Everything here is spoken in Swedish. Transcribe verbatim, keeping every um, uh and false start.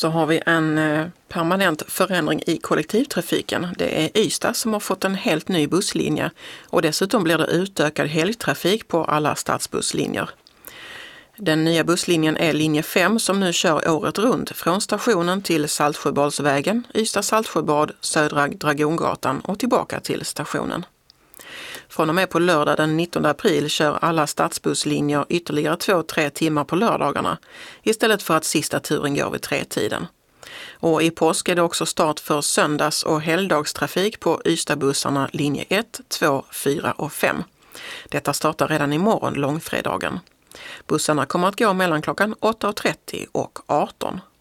så har vi en eh, permanent förändring i kollektivtrafiken. Det är Ystad som har fått en helt ny busslinje och dessutom blir det utökad helgtrafik på alla stadsbusslinjer. Den nya busslinjen är linje fem som nu kör året runt från stationen till Saltsjöbadsvägen, Ystad-Saltsjöbad, Södra Dragongatan och tillbaka till stationen. Från och med på lördag den nittonde april kör alla stadsbusslinjer ytterligare två-tre timmar på lördagarna istället för att sista turen går vid tretiden. Och i påsk är det också start för söndags- och helgdagstrafik på Ystadbussarna linje ett, två, fyra och fem. Detta startar redan imorgon långfredagen. Bussarna kommer att gå mellan klockan åtta och trettio och arton.